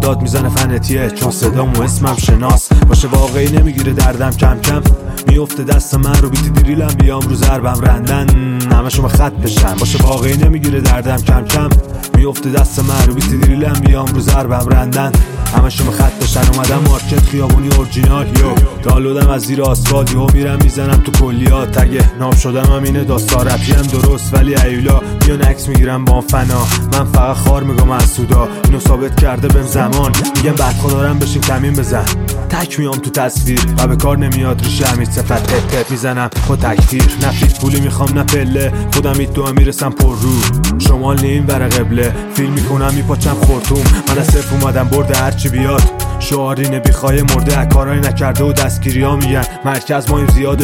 داد میزنه فنتیه، چون صدام و اسمم شناس باشه واقعی نمیگیره دردم، کم کم میفته دست من رو بیت دریلم، بیام رو ضربم رندن همشو به خط بشن. باشه واقعی نمیگیره دردم، کم کم میفته دست من رو بیت دریلم، بیام رو ضربم رندن همشو به خط بشن. اومدم مارکت خیابونی اورجینال، یو دالودم از زیر آسفالت، یو میرم میزنم تو کلیات. تگه ناب شدم همینه، داستان رپی هم درست ولی ایولا میان عکس میگیرم با فنا. من فقط خار میگم از سودا، اینو ثابت کرده بهم زمان. میگم بعد خدارم بشین کمین بزن، تک میام تو تصویر و به کار نمیاد ریشه همین صفت تپ تپ میزنم با تکتیر. نه فیت پولی میخوام نه پله، خودم ایت دو میرسم پر رو. شمال نیم ور قبله، فیلم میکنم میپاچم خورتوم. من از صرف اومدم برده هرچی بیاد، شعارینه بیخوای مرده، کارای نکرده و دستگیری ها میگن مرکز مایم زیاده